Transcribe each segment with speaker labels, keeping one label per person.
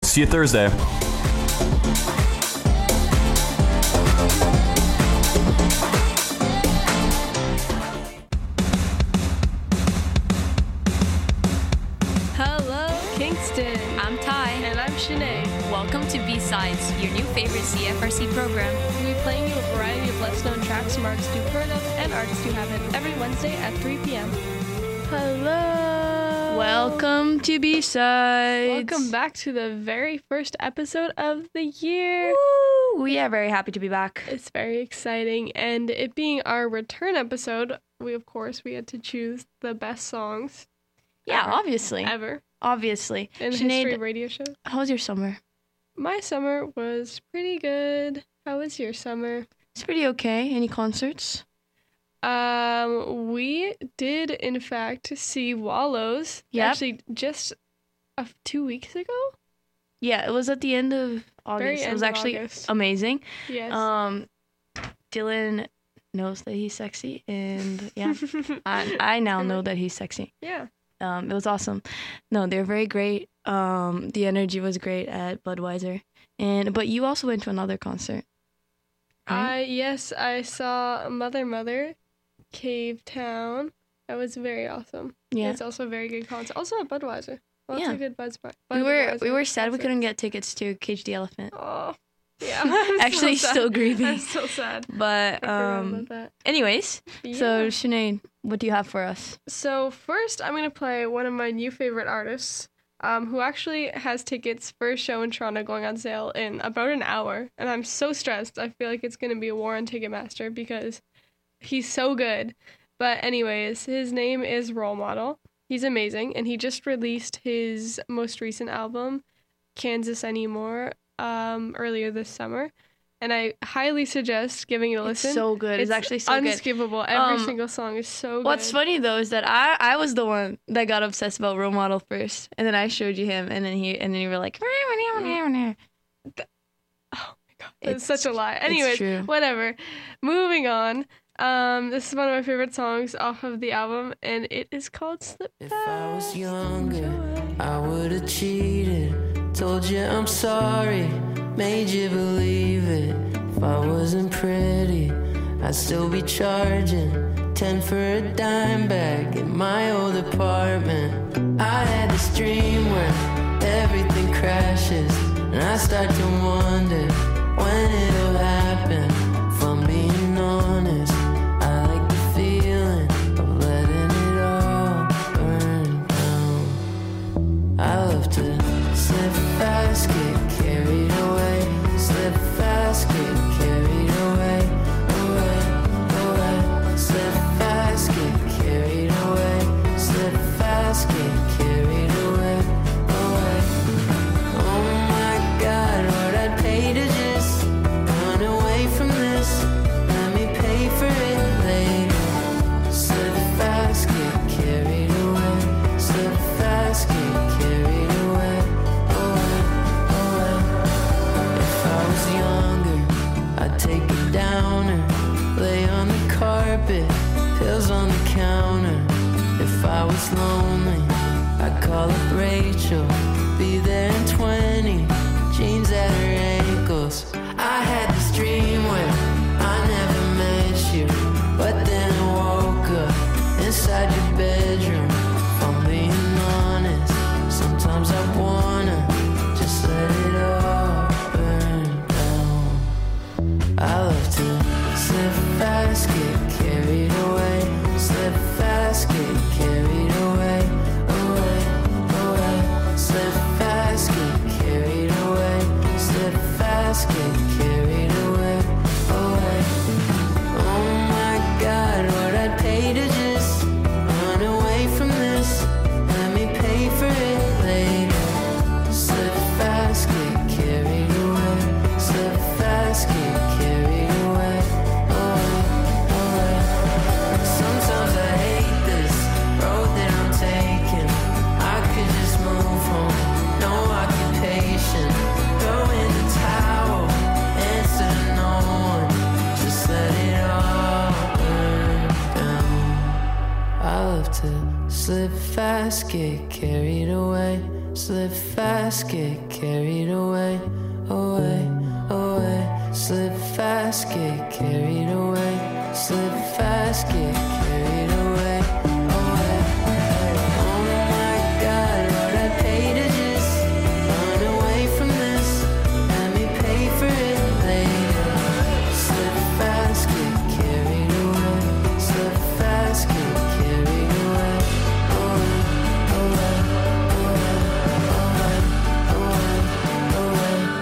Speaker 1: See you Thursday.
Speaker 2: I'm Ty.
Speaker 3: And I'm Shanae.
Speaker 2: Welcome to B-Sides, your new favorite CFRC program.
Speaker 3: We'll be playing you a variety of less-known tracks from artists you've heard of and artists who haven't every Wednesday at 3 p.m. Hello.
Speaker 4: Welcome to B-Sides.
Speaker 3: Welcome back to the very first episode of the year.
Speaker 4: Woo! We are very happy to be back.
Speaker 3: It's very exciting, and it being our return episode, we had to choose the best songs.
Speaker 4: Yeah,
Speaker 3: ever.
Speaker 4: obviously. Obviously.
Speaker 3: In the history of radio shows.
Speaker 4: How was your summer?
Speaker 3: My summer was pretty good. How was your summer?
Speaker 4: It's pretty okay. Any concerts?
Speaker 3: We did in fact see Wallows.
Speaker 4: Yep.
Speaker 3: Actually, just 2 weeks ago.
Speaker 4: Yeah, it was at the end of August.
Speaker 3: Very
Speaker 4: It
Speaker 3: end
Speaker 4: was
Speaker 3: of
Speaker 4: actually
Speaker 3: August.
Speaker 4: amazing.
Speaker 3: Yes.
Speaker 4: Dylan knows that he's sexy, and yeah, I now know that he's sexy.
Speaker 3: Yeah.
Speaker 4: It was awesome. No, they're very great. The energy was great at Budweiser, but you also went to another concert. Right?
Speaker 3: Yes, I saw Mother, Cave Town. That was very awesome.
Speaker 4: Yeah.
Speaker 3: It's also a very good concert. Also at Budweiser. Lots
Speaker 4: Yeah.
Speaker 3: of good Budweiser.
Speaker 4: We were sad we couldn't get tickets to Cage the Elephant.
Speaker 3: Oh, yeah. I'm
Speaker 4: Actually,
Speaker 3: so sad.
Speaker 4: still grieving.
Speaker 3: I'm so sad.
Speaker 4: But
Speaker 3: I forgot about that.
Speaker 4: anyways,
Speaker 3: Yeah.
Speaker 4: so Sinead, what do you have for us?
Speaker 3: So first, I'm gonna play one of my new favorite artists, who actually has tickets for a show in Toronto going on sale in about an hour, and I'm so stressed. I feel like it's gonna be a war on Ticketmaster because he's so good. But anyways, his name is Role Model. He's amazing, and he just released his most recent album, Kansas Anymore, earlier this summer. And I highly suggest giving it a listen.
Speaker 4: It's so good. It's actually so good.
Speaker 3: unskippable. Every single song is so good.
Speaker 4: What's funny though is that I was the one that got obsessed about Role Model first, and then I showed you him, and then you were like,
Speaker 3: Oh my god, it's such a lie. Anyways,
Speaker 4: true.
Speaker 3: whatever. Moving on. This is one of my favorite songs off of the album, and it is called Slip
Speaker 5: If
Speaker 3: Back.
Speaker 5: I was younger, I would have cheated. Told you I'm sorry, made you believe it. If I wasn't pretty, I'd still be charging 10 for a dime bag in my old apartment. I had this dream where everything crashes, and I start to wonder when it'll happen. If I'm being honest, I like the feeling of letting it all burn down. I love to slip fast, get carried away. Slip fast, get carried away, away, away. Slip fast, get carried away. Slip fast, get carried away, away. Oh my God, what I'd pay to just run away from this. Let me pay for it later. Slip fast, get carried away. Slip fast, get carried away, away, away. If I was younger, I'd take a downer, lay on the carpet, pills on the counter. If I was lonely, I'd call up Rachel, be there in 20, jeans at her ankles. I had this dream where I never met you, but then I woke up inside your bedroom. If I'm being honest, sometimes I wanna just let it all burn down. I love to slip fast, get carried away. Slip fast, get carried away, away, away. Slip fast, get carried away. Slip fast, get carried away, away. Oh my God, what I'd pay to just run away from this. Let me pay for it later. Slip fast, get carried away. Slip fast, get carried away, away, away. Sometimes I hate this road that I'm taking. I could just move home, no occupation. Throw in the towel, answer to no one. Just let it all burn down. I love to slip fast, get carried away. Slip fast, get carried away, away, away. Slip fast, get carried away. Slip fast, get carried away, away. Oh my God, Lord, I pay to just run away from this. Let me pay for it later. Slip fast, get carried away. Slip fast, get carried away. Away, away, away, away, away, away.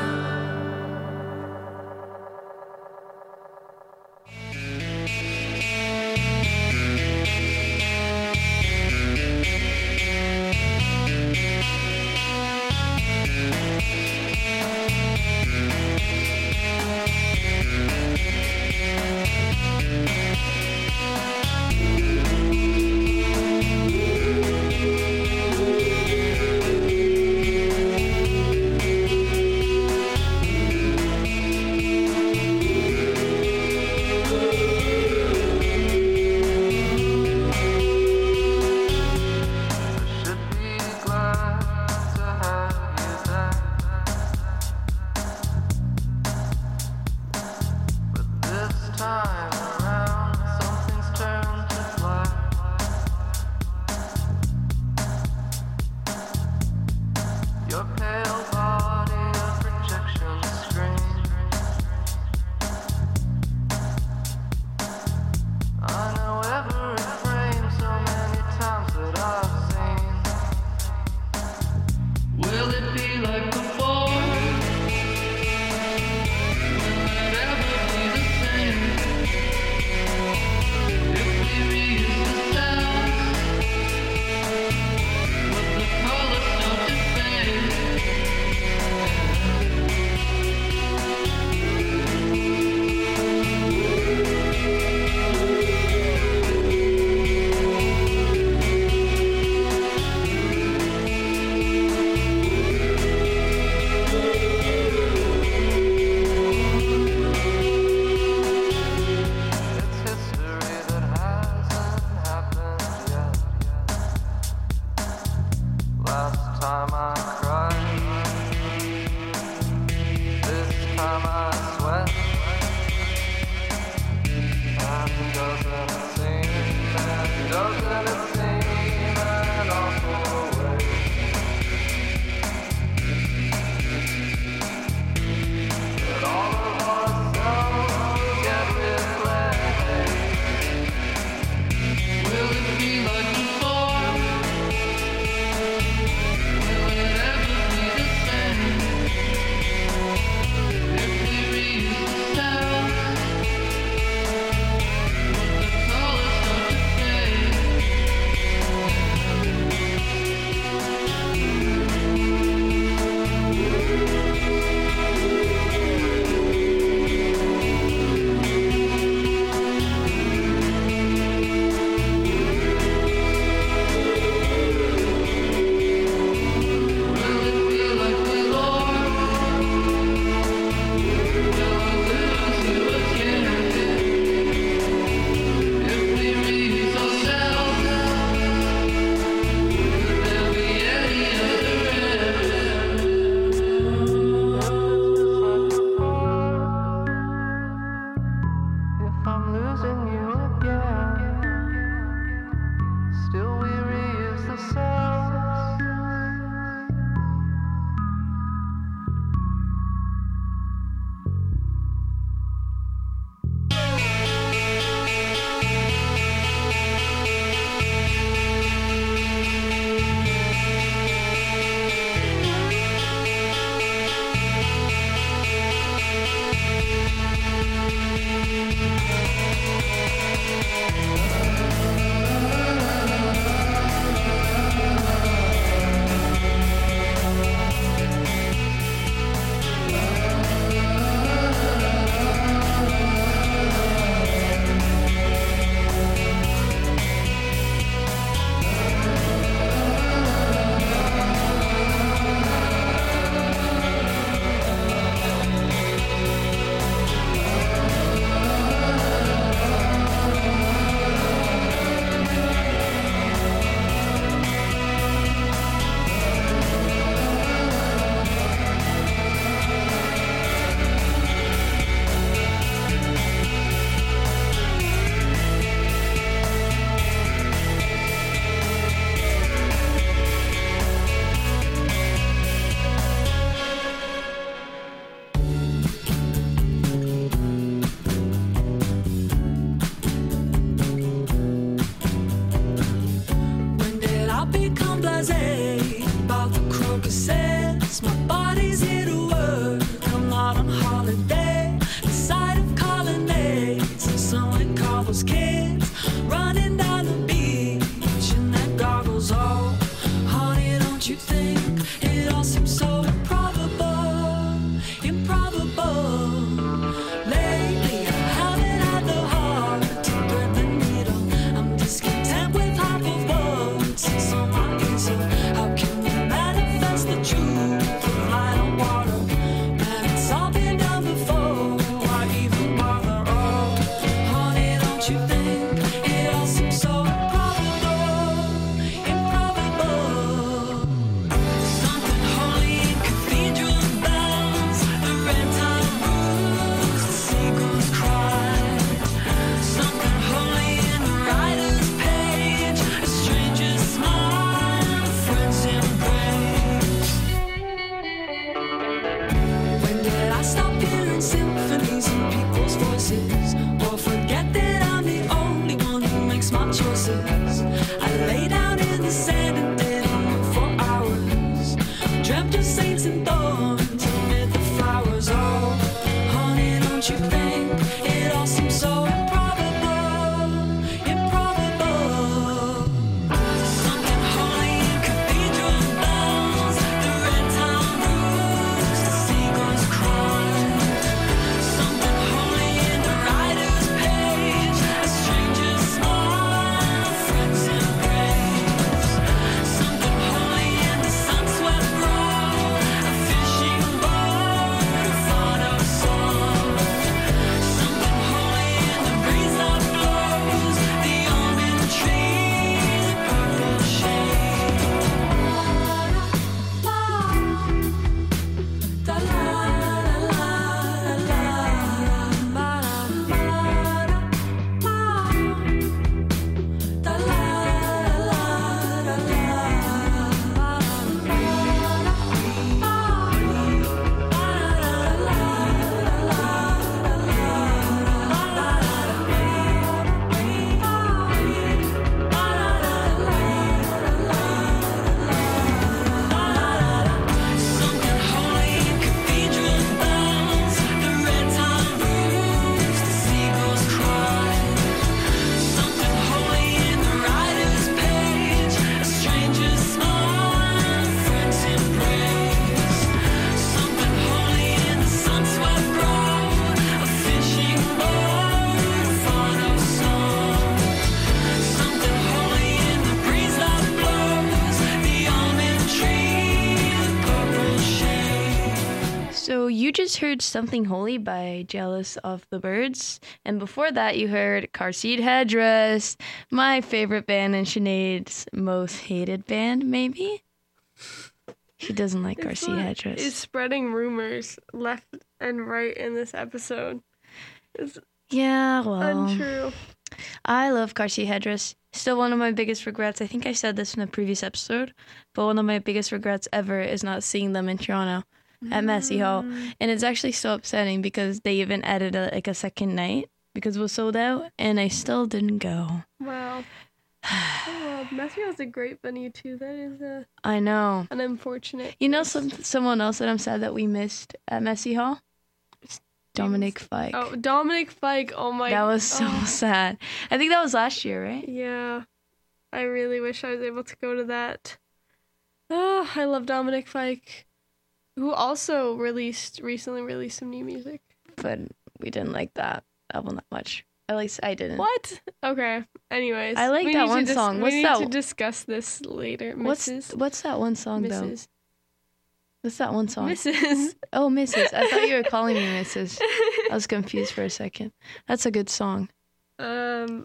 Speaker 4: So you just heard Something Holy by Jealous of the Birds. And before that, you heard Car Seat Headdress, my favorite band and Sinead's most hated band, maybe? She doesn't like Car Seat Headdress.
Speaker 3: Is spreading rumors left and right in this episode. It's untrue.
Speaker 4: I love Car Seat Headdress. Still one of my biggest regrets. I think I said this in a previous episode, but one of my biggest regrets ever is not seeing them in Toronto at Massey Hall. And it's actually so upsetting because they even added a second night because it was sold out, and I still didn't go.
Speaker 3: Wow. Oh, Massey Hall's a great venue too. That is
Speaker 4: I know.
Speaker 3: an unfortunate.
Speaker 4: You know someone else that I'm sad that we missed at Massey Hall? Dominic Fike.
Speaker 3: Oh, Dominic Fike. Oh my god.
Speaker 4: That was so sad. I think that was last year, right?
Speaker 3: Yeah. I really wish I was able to go to that. Oh, I love Dominic Fike, who also recently released some new music.
Speaker 4: But we didn't like that album that much. At least I didn't.
Speaker 3: What? Okay. Anyways.
Speaker 4: I like that one song.
Speaker 3: We need to discuss this later.
Speaker 4: What's that one song, though? What's that one song?
Speaker 3: Mrs.
Speaker 4: Oh, Mrs. I thought you were calling me Mrs. I was confused for a second. That's a good song.
Speaker 3: But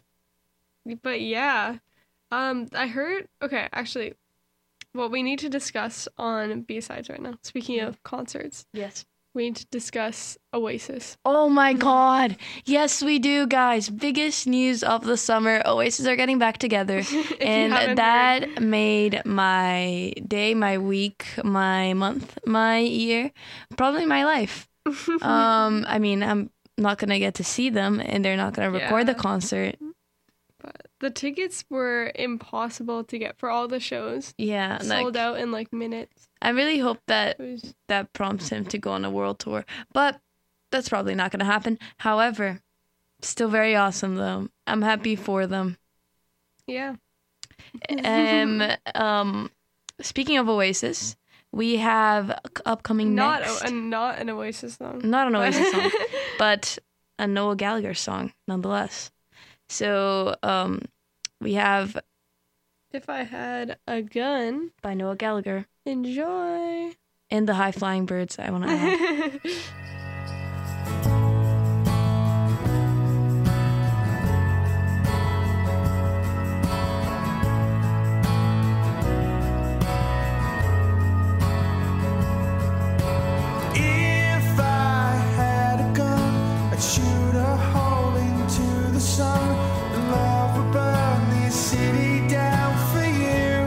Speaker 3: yeah. I heard, okay, actually, what we need to discuss on B-Sides right now, speaking of concerts.
Speaker 4: Yes.
Speaker 3: We need to discuss Oasis.
Speaker 4: Oh my god. Yes, we do, guys. Biggest news of the summer. Oasis are getting back together. And that made my day, my week, my month, my year, probably my life. I mean, I'm not going to get to see them, and they're not going to record the concert.
Speaker 3: But the tickets were impossible to get for all the shows.
Speaker 4: Yeah.
Speaker 3: Sold out in like minutes.
Speaker 4: I really hope that prompts him to go on a world tour. But that's probably not going to happen. However, still very awesome, though. I'm happy for them.
Speaker 3: Yeah.
Speaker 4: Speaking of Oasis, we have upcoming next.
Speaker 3: Not an Oasis song.
Speaker 4: Not an Oasis song, but a Noel Gallagher song, nonetheless. So we have
Speaker 3: If I Had a Gun
Speaker 4: by Noel Gallagher.
Speaker 3: Enjoy.
Speaker 4: And the High Flying Birds, I want to add.
Speaker 1: If I had a gun, I'd shoot a hole into the sun, and love would burn this city down for you.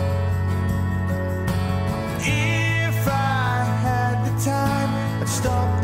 Speaker 1: If I had the time, I'd stop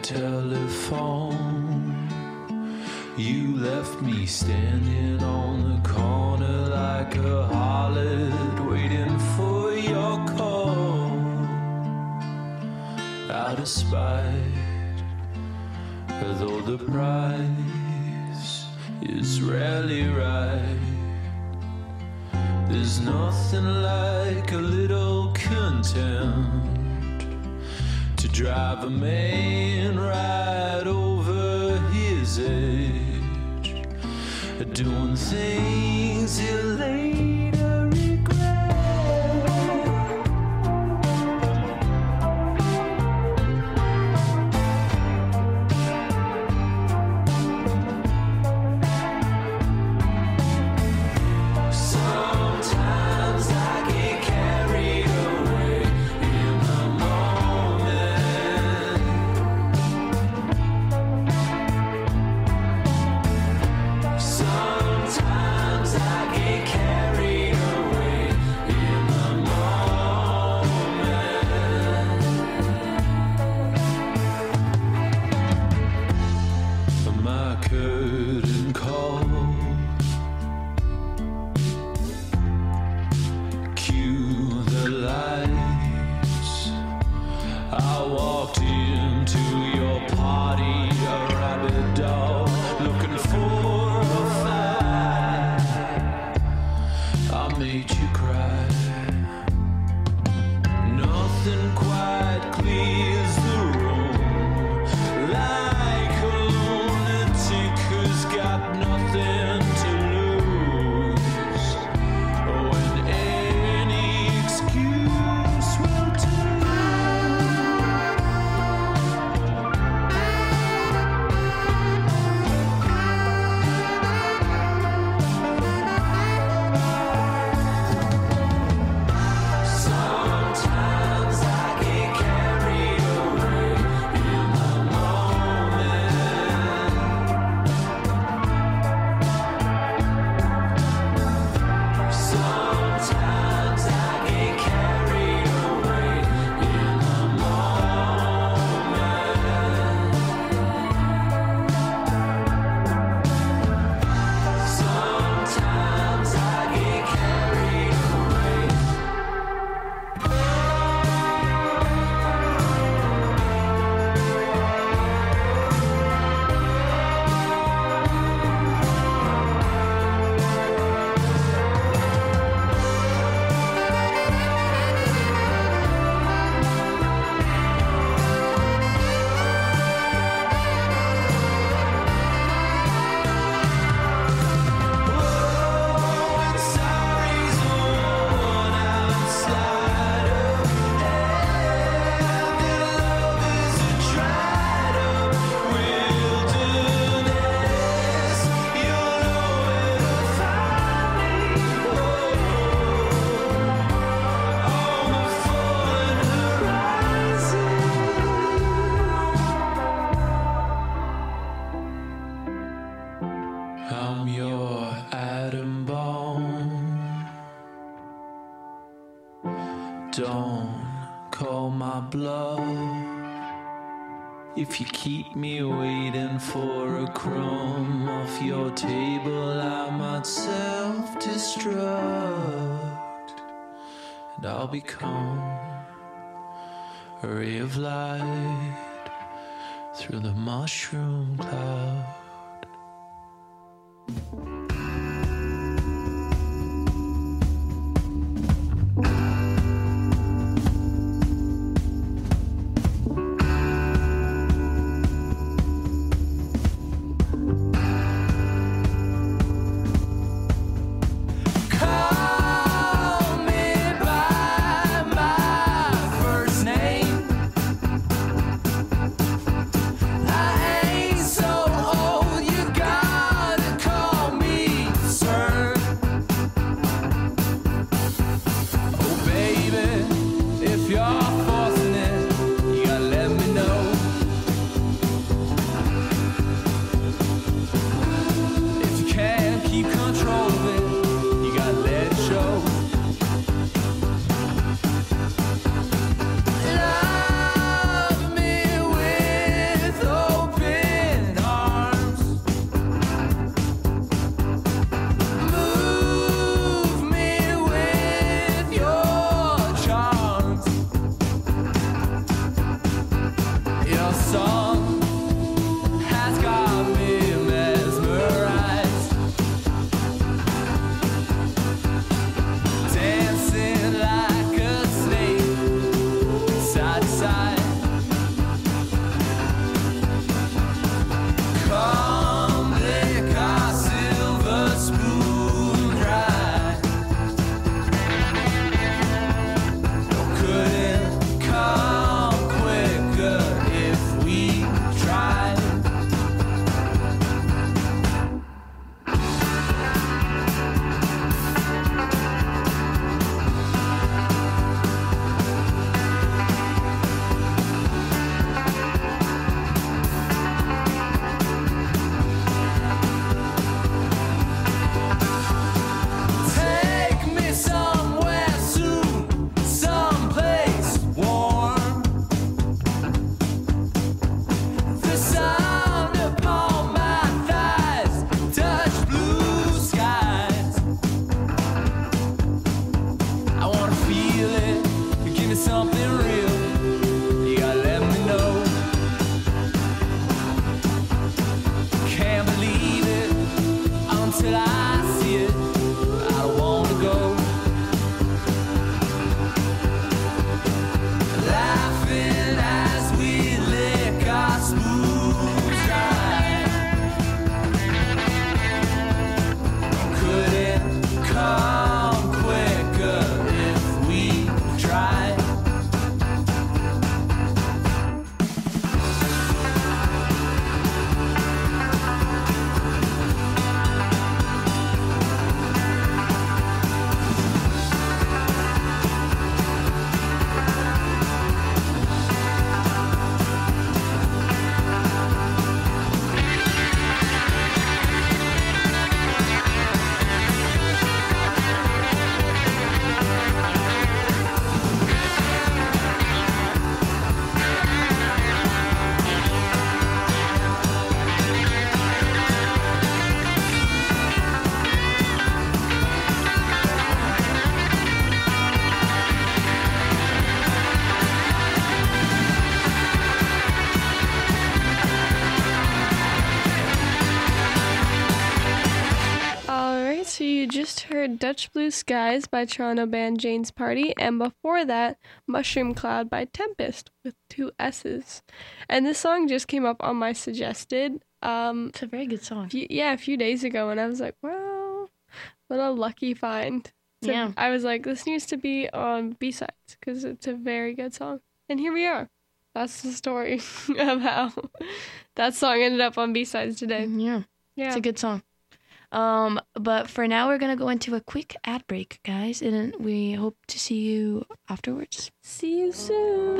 Speaker 1: telephone. You left me standing on the corner like a harlot, waiting for your call. Out of spite, although the price is rarely right. There's nothing like a little contempt to drive a man right over his edge, doing things he'll later regret. Sometimes I get carried away in the moment. Sometimes I get carried away in the moment. My curtain call. Cue the lights. I walked into your party, a rabid dog, looking for a fight. I made you cry. Nothing quite clears the room, like a lunatic who's got nothing to lose. When any excuse will do. Sometimes I get carried away in the moment. Sometimes I get carried away in the moment. Sometimes I get carried away. When sorry's worn outside of heaven, love is a dried up wilderness. You'll know where to find me. On the fallen horizon. I'm your atom bomb. Don't call my bluff. If you keep me waiting for a crumb off your table, I might self-destruct, and I'll become a ray of light through the mushroom cloud. Call me by my first name. I ain't so old, you gotta call me there's something real, you gotta let me know. Can't believe it until I see it. I don't wanna go. Laughing as we lick our smooth ride. Could it come quicker if we tried?
Speaker 3: Alright, so you just heard Dutch Blue Skies by Toronto band Jane's Party, and before that, Mushroom Cloud by Tempest with 2 S's. And this song just came up on my suggested.
Speaker 4: It's a very good song.
Speaker 3: A few days ago, and I was like, wow, what a lucky find. So
Speaker 4: Yeah.
Speaker 3: I was like, this needs to be on B-sides, because it's a very good song. And here we are. That's the story of how that song ended up on B-sides today.
Speaker 4: Yeah.
Speaker 3: Yeah.
Speaker 4: It's a good song. But for now, we're going to go into a quick ad break, guys, and we hope to see you afterwards.
Speaker 3: See you soon.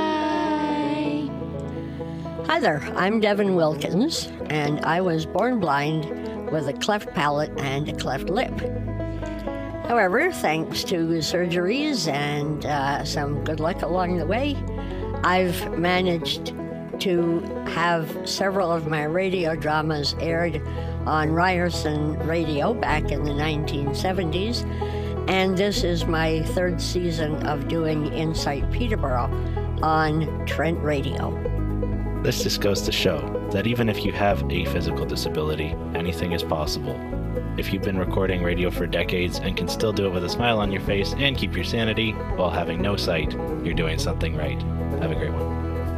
Speaker 4: Bye.
Speaker 6: Hi there, I'm Devin Wilkins, and I was born blind with a cleft palate and a cleft lip. However, thanks to surgeries and some good luck along the way, I've managed to have several of my radio dramas aired on Ryerson Radio back in the 1970s, and this is my 3rd season of doing Insight Peterborough on Trent Radio.
Speaker 7: This just goes to show that even if you have a physical disability, anything is possible. If you've been recording radio for decades and can still do it with a smile on your face and keep your sanity while having no sight, you're doing something right. Have a great one.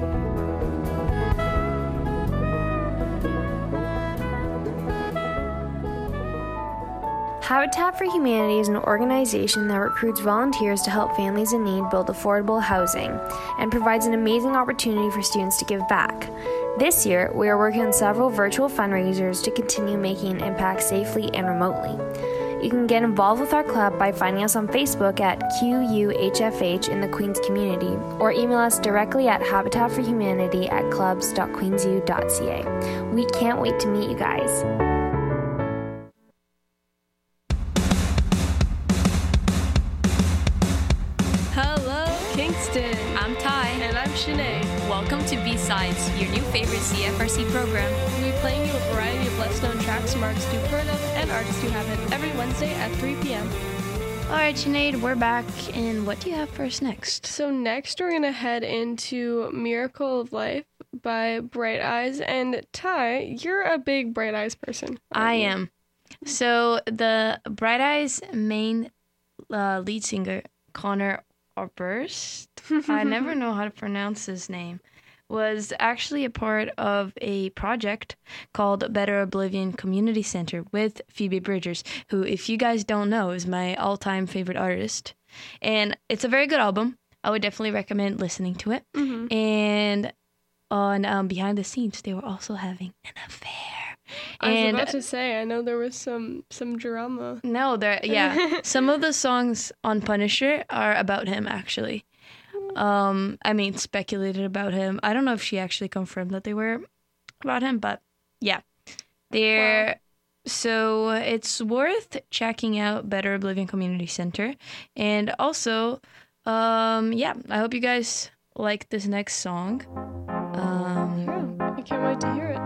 Speaker 8: Habitat for Humanity is an organization that recruits volunteers to help families in need build affordable housing and provides an amazing opportunity for students to give back. This year, we are working on several virtual fundraisers to continue making an impact safely and remotely. You can get involved with our club by finding us on Facebook at QUHFH in the Queens community, or email us directly at habitatforhumanity@clubs.queensu.ca. We can't wait to meet you guys.
Speaker 3: Hello, Kingston.
Speaker 2: I'm Ty.
Speaker 3: And I'm Shanae.
Speaker 2: Welcome to B-Sides, your new favorite CFRC program.
Speaker 3: We'll be playing you a variety of less-known tracks from artists you've heard of and artists who haven't every Wednesday at 3 p.m.
Speaker 4: All right, Sinead, we're back, and what do you have for us next?
Speaker 3: So next we're going to head into Miracle of Life by Bright Eyes. And Ty, you're a big Bright Eyes person.
Speaker 4: I am. So the Bright Eyes main lead singer, Connor Oberst, I never know how to pronounce his name, was actually a part of a project called Better Oblivion Community Center with Phoebe Bridgers, who, if you guys don't know, is my all-time favorite artist. And it's a very good album. I would definitely recommend listening to it.
Speaker 3: Mm-hmm.
Speaker 4: And on behind the scenes, they were also having an affair.
Speaker 3: I was about to say, I know there was some drama.
Speaker 4: No, some of the songs on Punisher are about him, actually. Speculated about him. I don't know if she actually confirmed that they were about him, but yeah. Wow. So it's worth checking out Better Oblivion Community Center. And also, I hope you guys like this next song.
Speaker 3: I can't wait to hear it.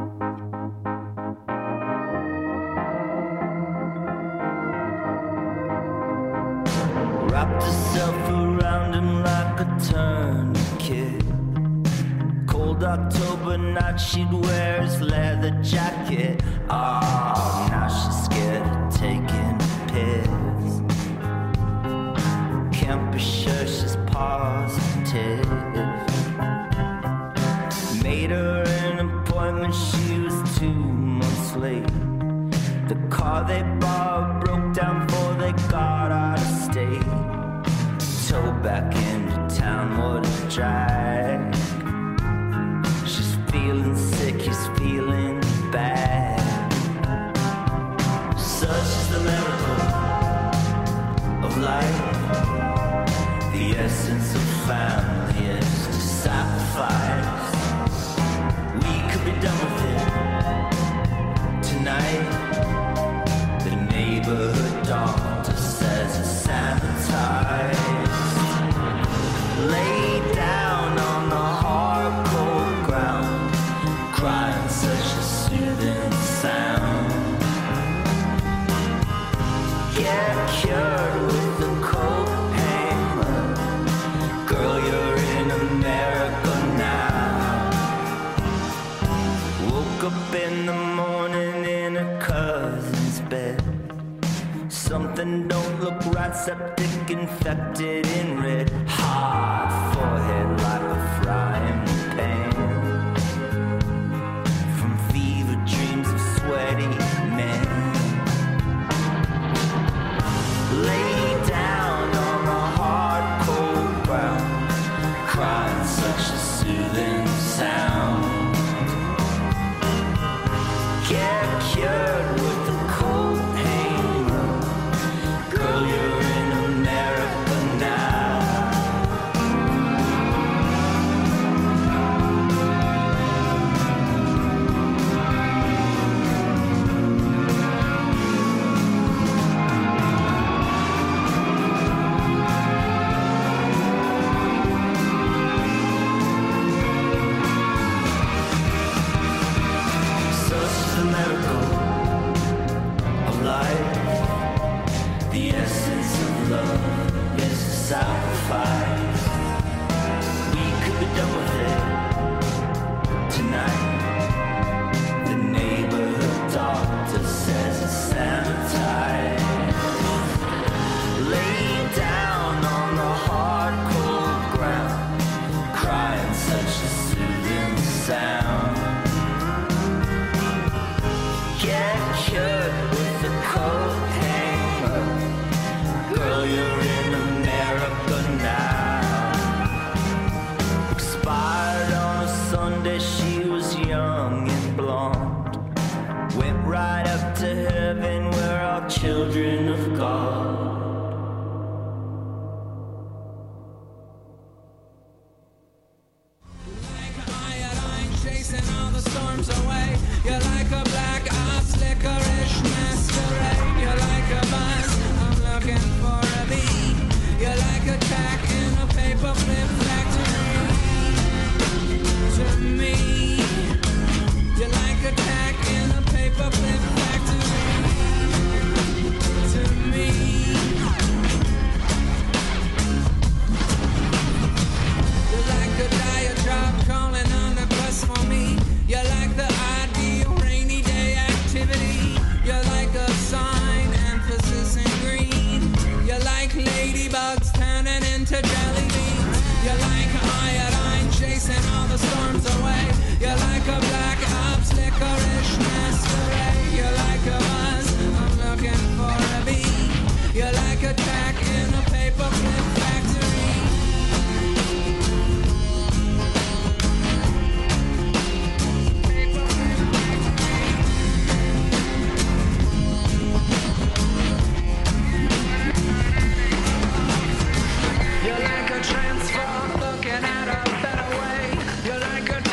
Speaker 1: Wrapped herself around him like a
Speaker 9: October night she'd wear his leather jacket. Oh, now she's scared of taking piss. Can't be sure she's positive. Made her an appointment, she was 2 months late. The car they bought broke down before they got out of state. Towed back into town, what a drag. She's feeling sick, he's feeling bad. Such is the miracle of life. The essence of family is to sacrifice. We could be done with it tonight. The neighborhood doctor says it's sanitized. Lay down on the hard cold ground, crying such a soothing sound. Get cured with the coat hanger. Girl, you're in America now. Woke up in the morning in her cousin's bed. Something don't look right, septic infected in red. Hard forehead like a frying pan. From fever dreams of sweaty men. Lay down on the hard cold ground, crying such a soothing sound. Get cured with the coat hanger. Girl, you're in America now. Such is the miracle of life. The essence of love is a sacrifice. We could be done with it tonight. The neighborhood doctor says it's sanitized. Lay down on the hard cold ground, crying such a soothing sound. Get cured with the coat hanger. Girl, you're in America now. Expired on a Sunday, she was young and blonde. Went right up to heaven where all children of God.
Speaker 1: Chasing all the storms away. You're like a black ops, licorice masquerade. You're like a buzz, I'm looking for a beat. You're like a tack in a paper flip factory. To me, you're like a tack in a paper flip factory. To me. You're like a diatribe calling on the bus for me. You're like the ideal rainy day activity. You're like a sign, emphasis in green. You're like ladybugs turning into jelly beans. You're like iodine chasing all the storms away. You're like a black ops licorice masquerade. You're like a buzz, I'm looking for a beat. You're like a tack in a paper clip factory. You're like a transform looking at a better way. You're like a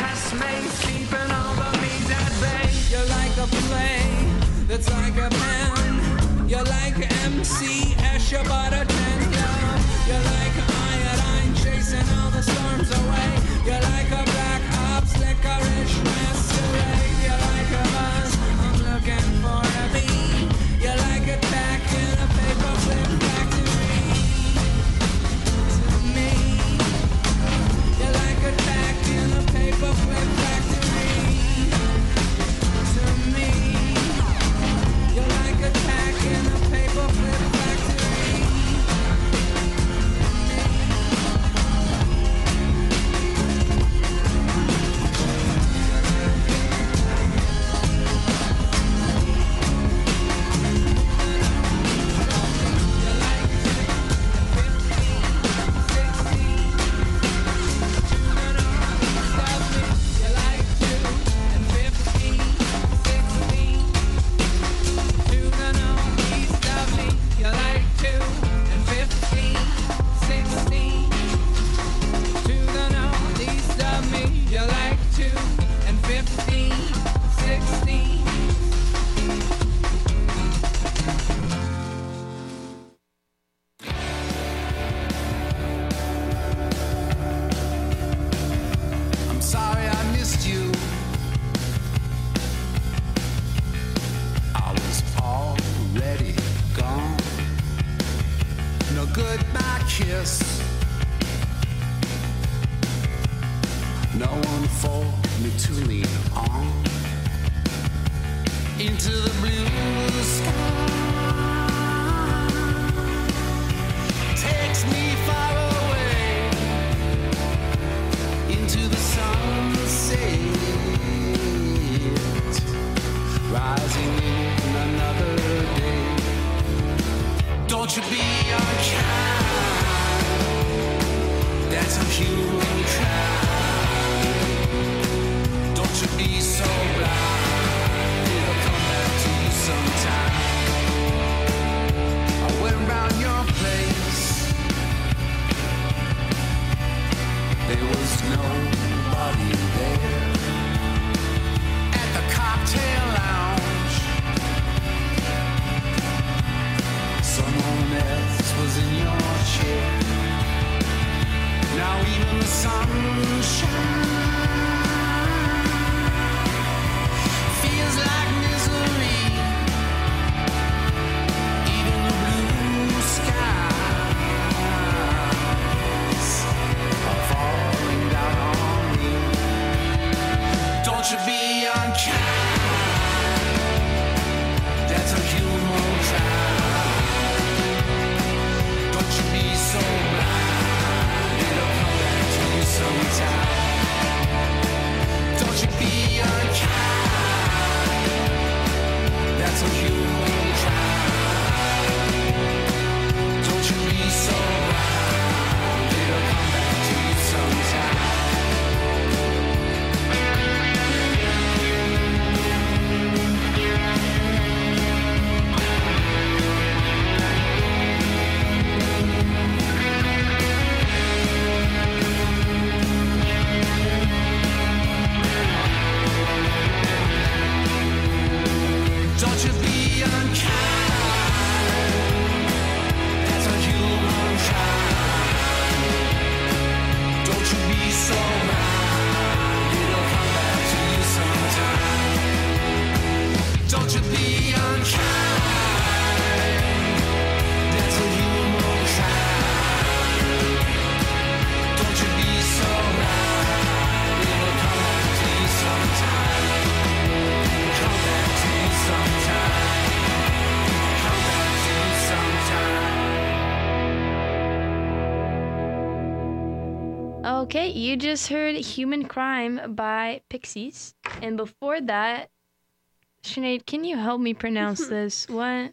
Speaker 1: no one for me to lean on. Into the blue sky takes me far away, into the sunset, rising in another day. Don't you be unkind, that's a human crime. Don't you be so blind, it'll come back to you sometime. I went around your place, there was nobody there. At the cocktail lounge, someone else was in your chair. Now even the sunshine feels like misery. Even the blue skies are falling down on me. Don't you be unkind, that's a human crime. Don't you be so blind, it'll come back to you sometime. Don't you be unkind, that's a human crime. Don't you be so blind, it'll come back to you sometime. Don't you be unkind, that's a human crime. Don't you be so blind, it'll come back to you sometime. Don't you be unkind, that's a human crime. Don't you be so blind, it'll come back to you sometime. Come back to you sometime. Come back to you sometime.
Speaker 4: Okay, you just heard Human Crime by Pixies. And before that, Sinead, can you help me pronounce this? What?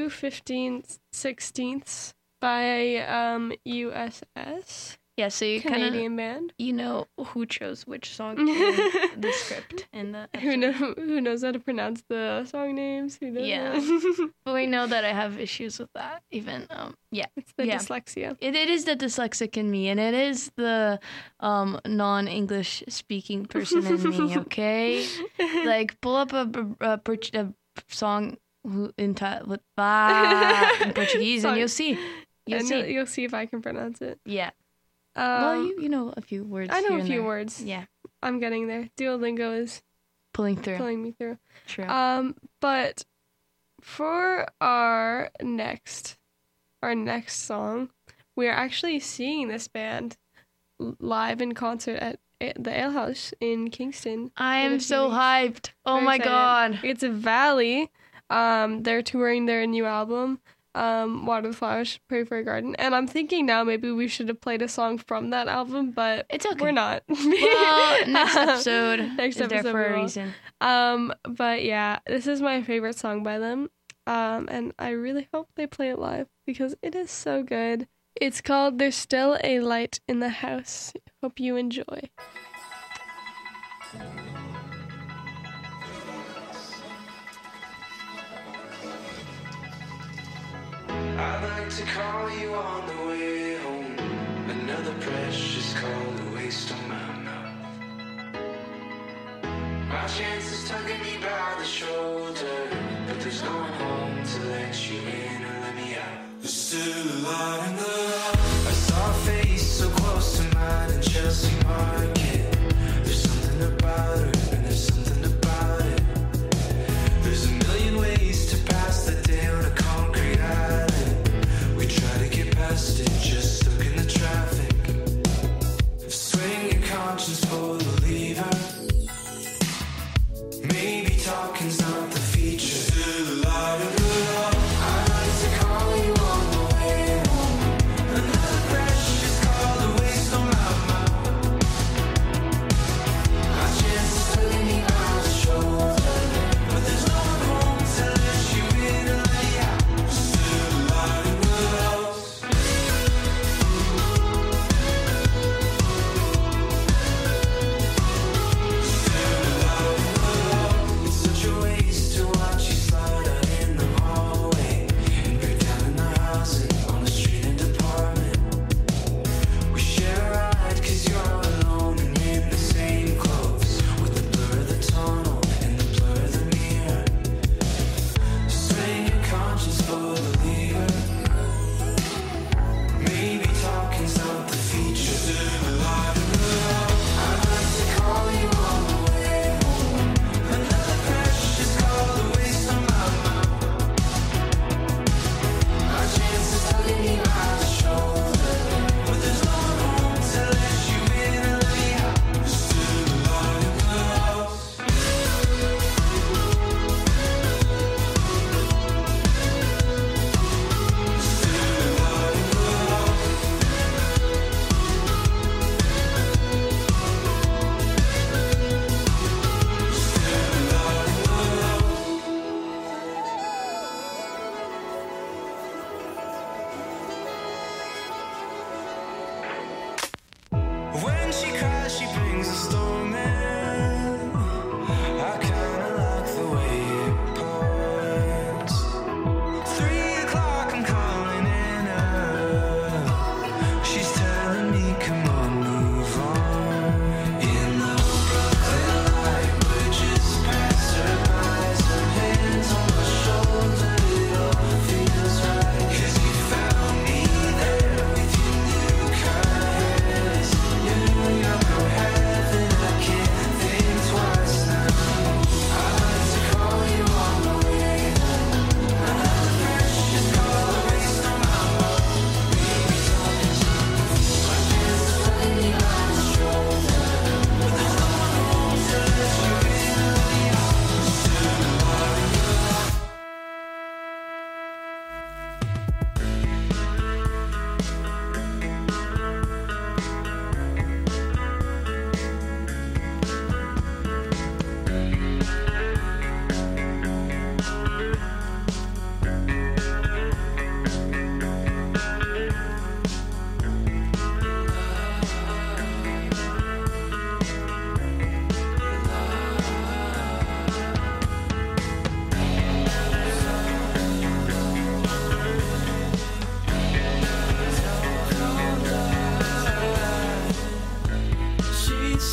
Speaker 3: 2/15/16 by USS.
Speaker 4: Yeah, so you kind
Speaker 3: Canadian
Speaker 4: of,
Speaker 3: band.
Speaker 4: you know who chose which song in the script. And the
Speaker 3: Who knows how to pronounce the song names? Who doesn't?
Speaker 4: Yeah. But we know that I have issues with that. Even, yeah.
Speaker 3: It's the
Speaker 4: Yeah.
Speaker 3: dyslexia.
Speaker 4: It is the dyslexic in me, and it is the non-English speaking person in me, okay? Like, pull up a song in Portuguese, and you'll see.
Speaker 3: You'll see if I can pronounce it.
Speaker 4: Yeah. Well, you know a few words.
Speaker 3: I know
Speaker 4: here
Speaker 3: a
Speaker 4: and
Speaker 3: few
Speaker 4: there.
Speaker 3: words.
Speaker 4: Yeah.
Speaker 3: I'm getting there. Duolingo is
Speaker 4: Pulling through.
Speaker 3: pulling me through.
Speaker 4: True.
Speaker 3: But for our next song, we are actually seeing this band live in concert at the Ale House in Kingston.
Speaker 4: I
Speaker 3: in a
Speaker 4: am
Speaker 3: few
Speaker 4: so
Speaker 3: weeks.
Speaker 4: hyped. Oh
Speaker 3: Very
Speaker 4: my
Speaker 3: excited.
Speaker 4: god.
Speaker 3: It's Valley. They're touring their new album, Water the Flowers, Pray for a Garden. And I'm thinking now maybe we should have played a song from that album, but
Speaker 4: It's okay.
Speaker 3: we're not.
Speaker 4: Well, next episode
Speaker 3: Next
Speaker 4: is there
Speaker 3: episode
Speaker 4: for
Speaker 3: we
Speaker 4: a
Speaker 3: will.
Speaker 4: reason.
Speaker 3: But yeah, this is my favorite song by them. And I really hope they play it live because it is so good. It's called There's Still a Light in the House. Hope you enjoy.
Speaker 1: I'd like to call you on the way home. Another precious call to waste on my mouth. My chance is tugging me by the shoulder, but there's no one home to let you in or let me out. There's still a light in the house. I saw a face so close to mine in Chelsea Market. There's something about her, and there's something about it. There's a million ways to pass the day on a concrete island. We try to get past it, just stuck in the traffic. Swing your conscience for the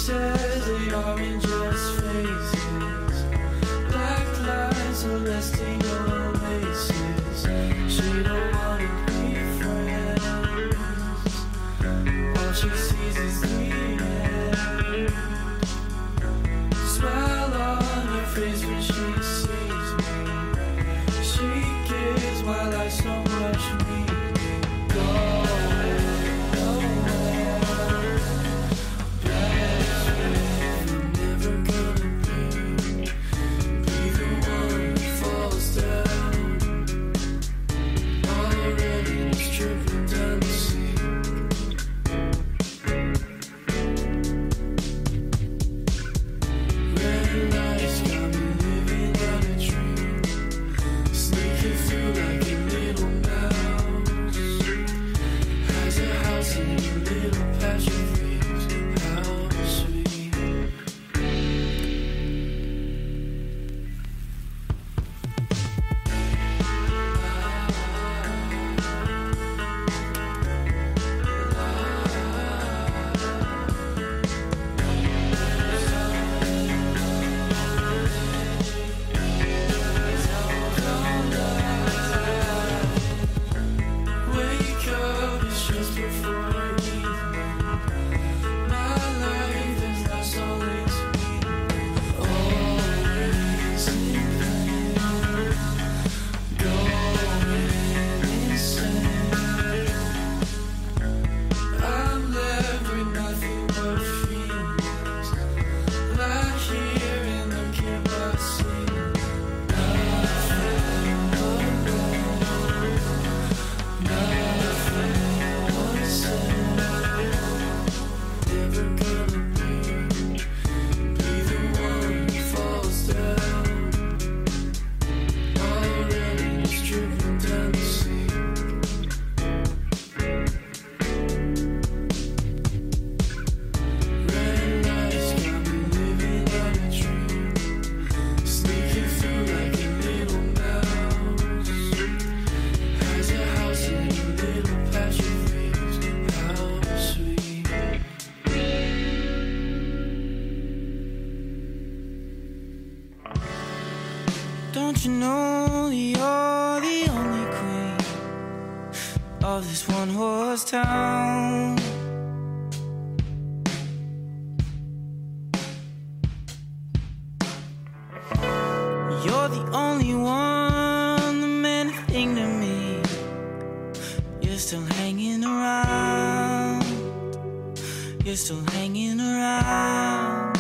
Speaker 10: says they aren't just faces. Black lines arresting your laces. She don't wanna be friends. All she sees is the end. Smile on her face when she sees me. She gives while I so much need. Go away, nowhere. Best friend, never gonna be the one who falls down. Already just tripping down the sea. Red lights got me living out a dream. Sneaking through like a little mouse. Has a house in a little patch of leaves. How sweet. Wake up, it's just before evening. My life is lost all its meaning. Always in pain, going insane. I'm left with nothing but feelings. Lie here and look at my scene. Nothing alone. Nothing was said. Never gonna be the one who falls down. Already just dripping down the sea. Red lights got me living out a dream. Sneaking through like a little mouse. Has a house in a little patch of leaves. How sweet. Don't you know you're the only queen of this one horse town? You're the only one that meant a thing to me. You're still hanging around. You're still hanging around.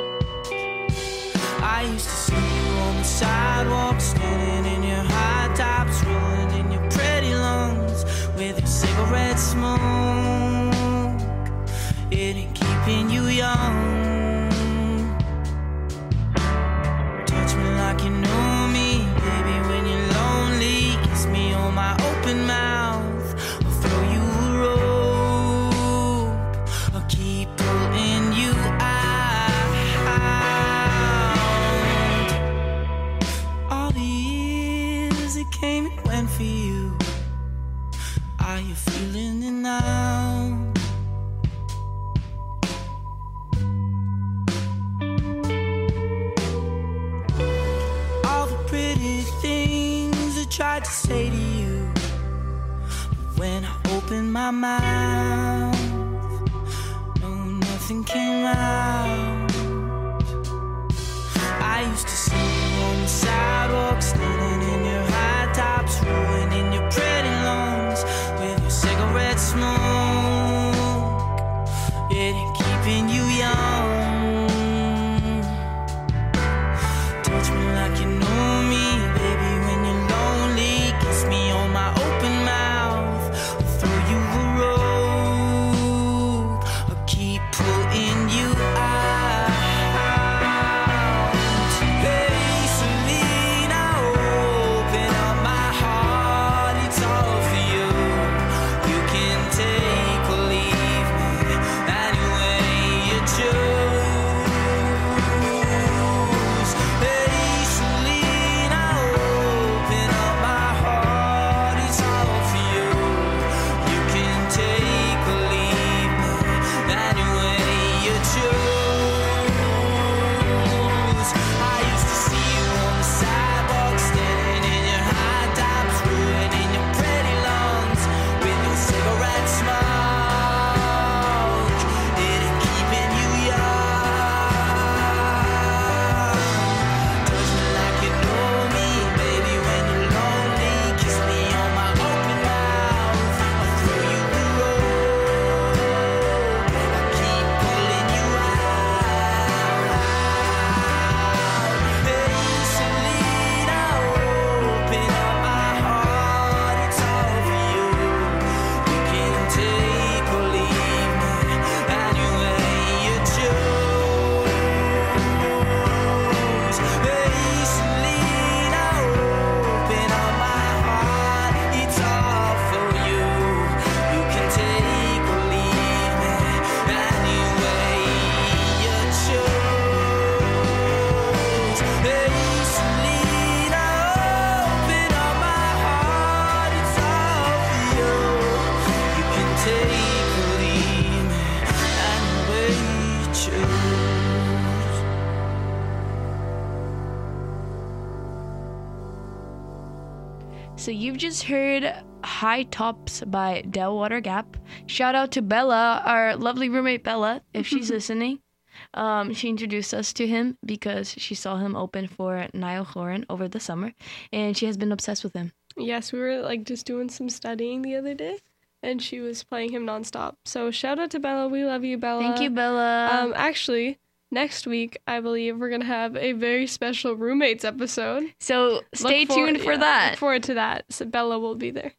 Speaker 10: I used to see you on the sidewalk, standing in your high tops, rolling in your pretty lungs with your cigarette smoke. It ain't keeping you young. Touch me like you know me, baby, when you're lonely. Kiss me on my open mouth. I'll throw you a rope. I'll keep pulling you out. All the years that came and went for you. Are you feeling it now? All the pretty things I tried to say to you, but when I opened my mouth, no, nothing came out. I used to see you on the sidewalk, standing in your high tops, rolling in your pretty lungs with your cigarette smoke. It ain't keeping you young. Touch me like you know me, baby, when you're lonely. Kiss me on my open mouth. I'll throw you a rope. I'll keep pulling you out. Hey, Selena, open up my heart. It's all for you. You can take or leave me any way you choose. choose.
Speaker 4: So you've just heard High Tops by Delwater Gap. Shout out to Bella, our lovely roommate Bella, if she's listening. She introduced us to him because she saw him open for Niall Horan over the summer, and she has been obsessed with him.
Speaker 3: Yes, we were like just doing some studying the other day, and she was playing him nonstop. So shout out to Bella. We love you, Bella.
Speaker 4: Thank you, Bella.
Speaker 3: Actually, next week, I believe we're going to have a very special roommates episode.
Speaker 4: So stay tuned for that.
Speaker 3: Look forward to that. So Bella will be there.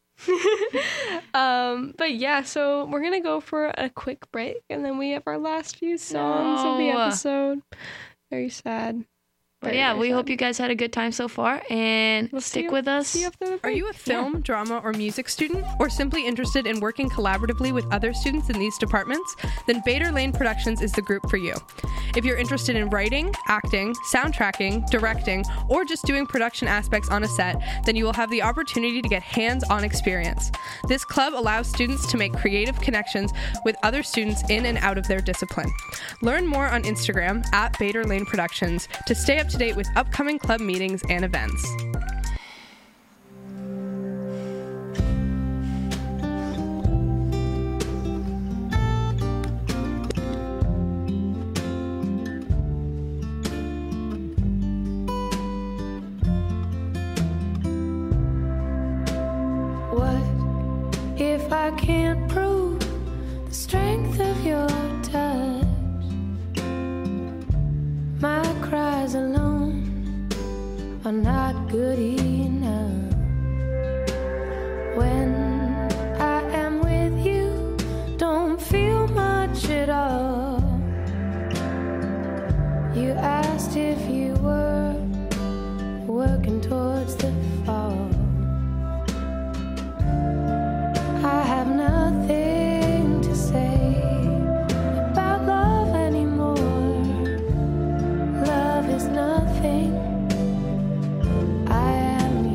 Speaker 3: But yeah, so we're going to go for a quick break, and then we have our last few songs of the episode. Very sad.
Speaker 4: But yeah, we hope you guys had a good time so far, and stick with us.
Speaker 11: Are you a film, drama, or music student, or simply interested in working collaboratively with other students in these departments? Then Bader Lane Productions is the group for you. If you're interested in writing, acting, soundtracking, directing, or just doing production aspects on a set, then you will have the opportunity to get hands-on experience. This club allows students to make creative connections with other students in and out of their discipline. Learn more on Instagram at Bader Lane Productions to stay up to date with upcoming club meetings and events.
Speaker 12: What if I can't prove the strength of your touch? My cries alone are not good enough. When I am with you, don't feel much at all. You asked if you were working towards the fall. I have nothing to say about love anymore. Love is nothing. I am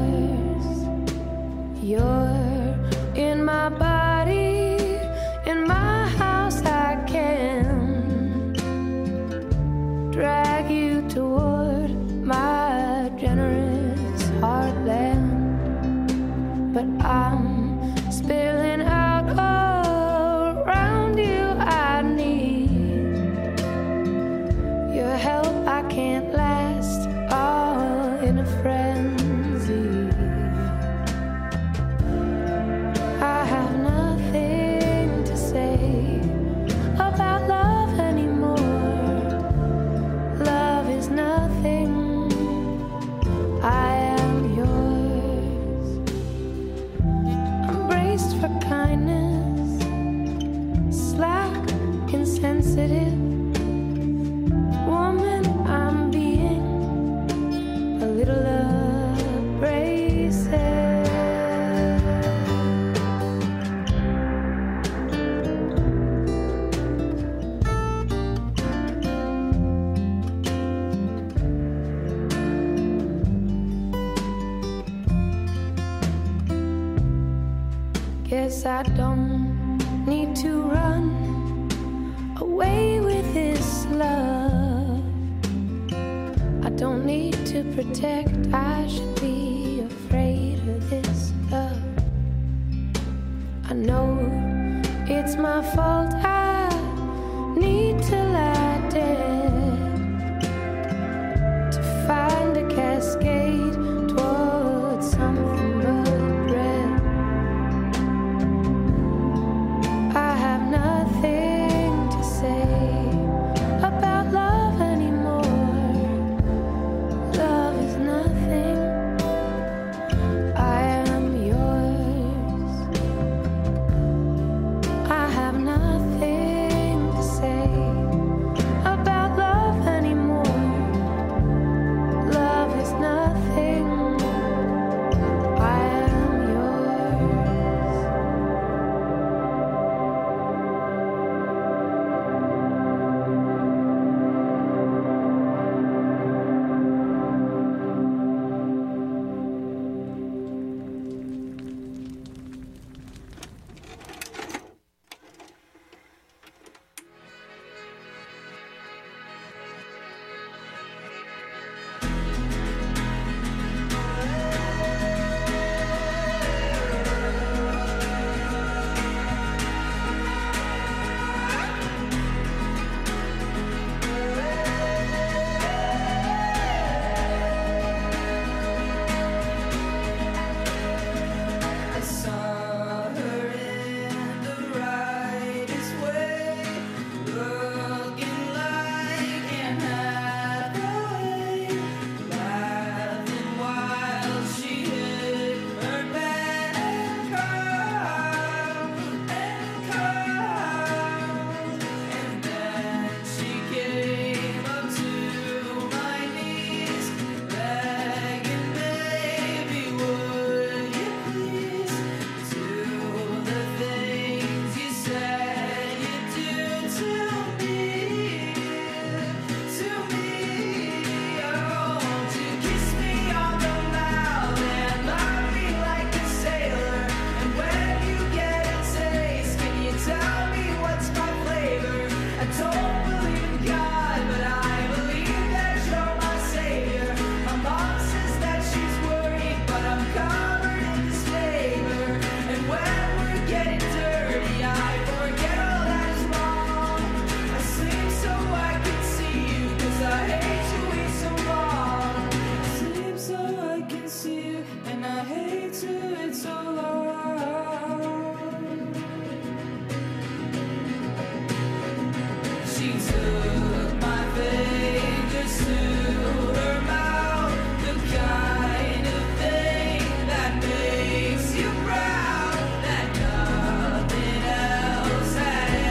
Speaker 12: yours. You're in my body, in my house. I can drag you toward my generous heartland, but I'm spilling out all around you. I need your help. I can't last all in a frenzy. I have nothing to say about love anymore. Love is nothing. I am yours. I'm braced for kindness, slack, insensitive. Woman, I'm being a little abrasive. Guess I don't need to run away with this love. I don't need to protect. I should be afraid of this love. I know it's my fault.